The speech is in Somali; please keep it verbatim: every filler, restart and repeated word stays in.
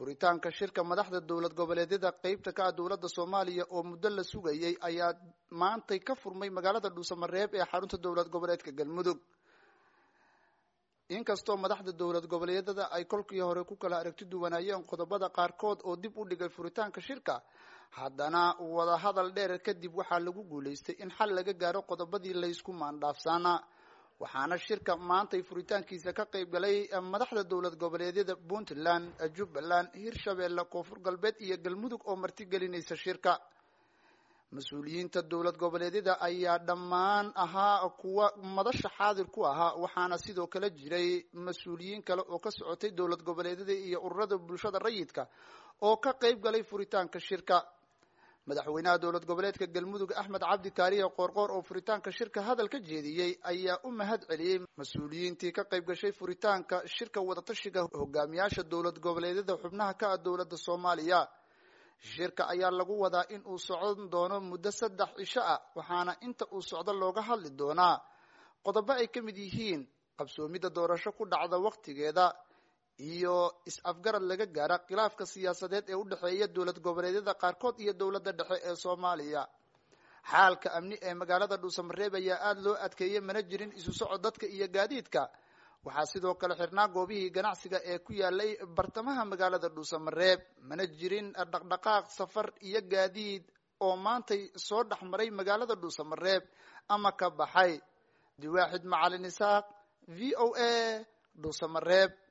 furitaanka shirka madaxda dowlad goboleedyada qaybta ka ah dowladda Soomaaliya oo muddo la sugayay ayaa maantay ka furmay magaalada Dhuusamareeb ee xarunta dowlad goboleedka Galmudug. inkastoo madaxda dowlad goboleedyada ay kolkii hore ku kala aragti duwanayeen qodobada qaarkood oo dib u dhigay furitaanka shirka, haddana wada hadal dheer kadib waxaa lagu guuleystay in xal laga gaaro qodobadii la isku maandhaafsanaa. waxaana shirka maantay furitaankiisa ka qayb galay madaxda dowlad goboleedyada Puntland, Jubbaland, Hirshabelle, Koonfur Galbeed iyo Galmudug oo martigelinaysa shirka. mas-uuliyiinta dowlad goboleedyada ayaa dhammaan ahaa kuwa madasha xaadir ku ahaa, waxaana sidoo kale jiray mas-uuliyiin kale oo ka socotay dowlad goboleedyada iyo ururada bulshada rayidka oo ka qayb galay furitaanka shirka. madaxweynaha dowlad goboleedka Galmudug Axmed Cabdi Kaariye Qoorqoor oo furitaanka shirka hadal ka jeediyay ayaa u mahad celiyay mas-uuliyiintii ka qayb gashay furitaanka shirka wadatashiga hogaamiyaasha dowlad goboleedyada xubnaha ka ah dowladda Soomaaliya. shirka ayaa lagu wadaa in uu socon doono muddo saddex cisho ah, waxaana inta uu socdo looga hadli doonaa qodobo ay ka mid yihiin qabsoomidda doorasho ku dhacda waqtigeeda iyo is-afgarad laga gaara khilaafka siyaasadeed ee u dhexeeya dowlad goboleedyada qaarkood iyo dowladda dhexe ee Soomaaliya. xaalka amni ee magaalada Dhuusamareeb ayaa aada loo adkeeyay, mana jirin isu socod dadka iyo gaadiidka. waxaa sidoo kale xirnaa goobihii ganacsiga ee ku yaalay bartamaha magaalada Dhuusamareeb, mana jirin dhaqdhaqaaq safar iyo gaadiid oo maantay soo dhexmaray magaalada Dhuusamareeb ama ka baxay. Diwaaxid Macalin Isaaq, V O A, Dhuusamareeb.